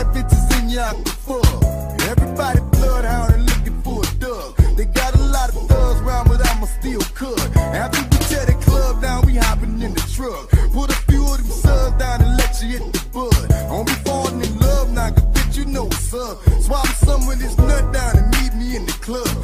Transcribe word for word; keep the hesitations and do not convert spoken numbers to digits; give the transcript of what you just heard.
bad bitches in ya I can fuck. Everybody bloodhound and looking for a dub. They got a lot of thugs round, but I'ma still cut. After we tear the club down, we hopping in the truck. Put a few of them subs down and let you hit the bud. Don't be falling in love now, cause bitch, you know what's up. Swap some of this nut down and meet me in the club.